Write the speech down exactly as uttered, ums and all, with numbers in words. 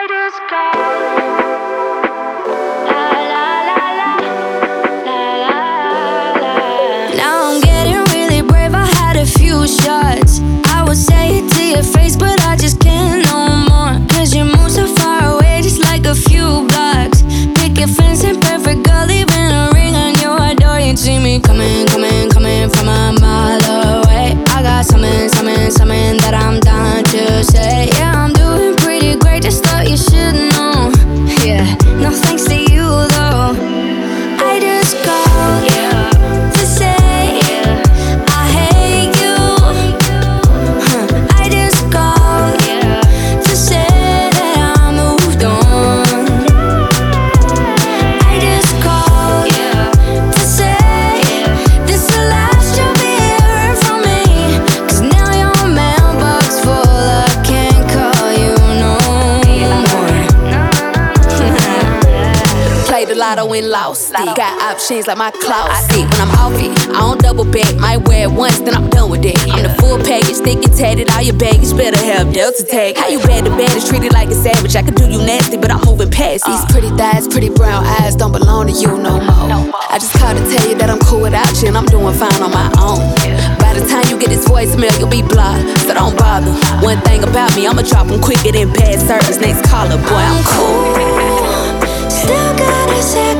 just call. La la la la, la la la. Now I'm getting really brave. I had a few shots. I would say it to your face, but I just can't no more. Cause you move so far away, just like a few blocks. Picket fence and perfect girl, leaving a ring on your door. You see me coming, coming, coming from a mile away. I got something, something, something that I'm dying to say. Yeah, I'm doing pretty great, just thought you should know. Yeah, no thanks to you though. I just called yeah. to say yeah. I hate you. Huh. I just called yeah. to say that I moved on. I just called yeah. to say yeah. this the last you'll be hearing from me. Cause now your mailbox full, I can't call you no more. Played the lotto and lost it. Got options like my closet. When I'm off it, I don't double back. Might wear it once, then I'm done with it. I'm the full package, thick and tatted. All your baggage better have Delta tag. How you bad to bad is treated like a savage. I could do you nasty, but I'm moving past these pretty thighs, pretty brown eyes. Don't belong to you no more. I just called to tell you that I'm cool without you and I'm doing fine on my own. By the time you get this voicemail, you'll be blocked, so don't bother. One thing about me, I'ma drop them quicker than bad service. Next caller, boy, I'm cool. Still gotta say